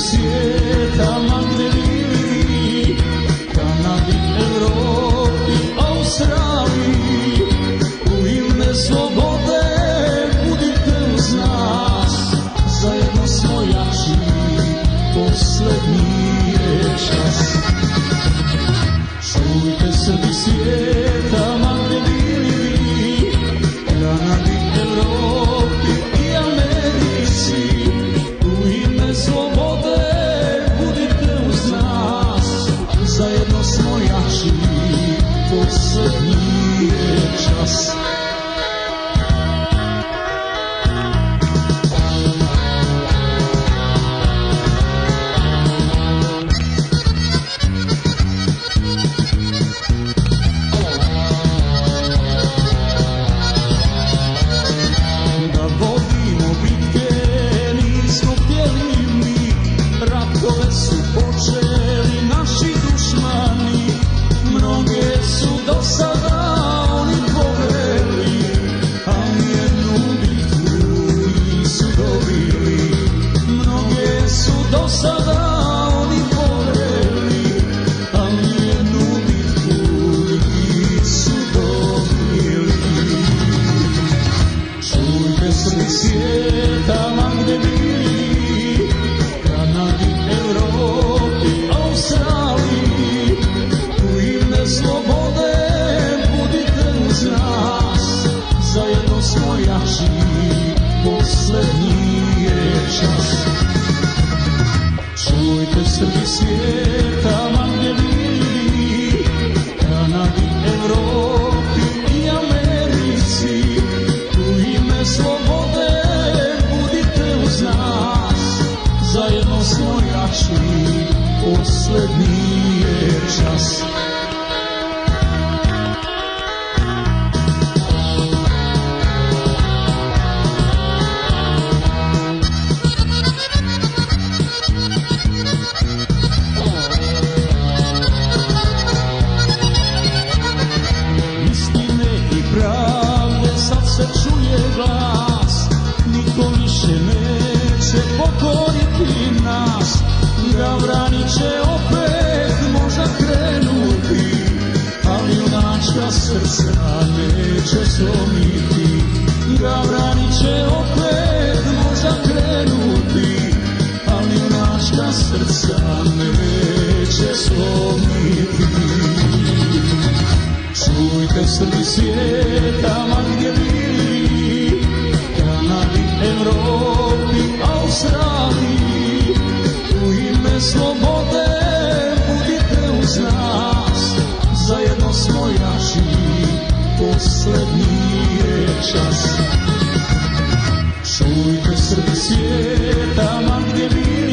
svijeta, ma gdje bili, Kanadi, Evropi, Australiji, u ime slobode budite uz nas, zajedno smo jači, poslednji je čas. Čujte Srbi svijeta, ma gdje bili, Kanadi, Evropi i Americi, u ime slobode budite uz nas, zajedno smo jači, poslednji je čas. Svijeta, ma gdje bili, Kanadi, Evropi, Australiji, u ime slobode budite uz nas, zajedno smo jači, poslednji je čas. Čujte Srbi svijeta, ma gdje bili, Kanadi, Evropi i Americi, u ime slobode zajedno smo jači, poslednji je čas. Istine i pravde sad se čuje glas, niko više neće pokoriti nas, Gavran će opet možda krenuti, ali junačka srca neće slomiti. Gavran će opet možda krenuti, ali junačka srca neće slomiti. Čujte Srbi svijeta, ma gdje bili, Kanadi, Evropi, Australiji, u ime slobode budite uz nas, zajedno smo jači, poslednji je čas. Čujte Srbi svijeta, ma gdje bili,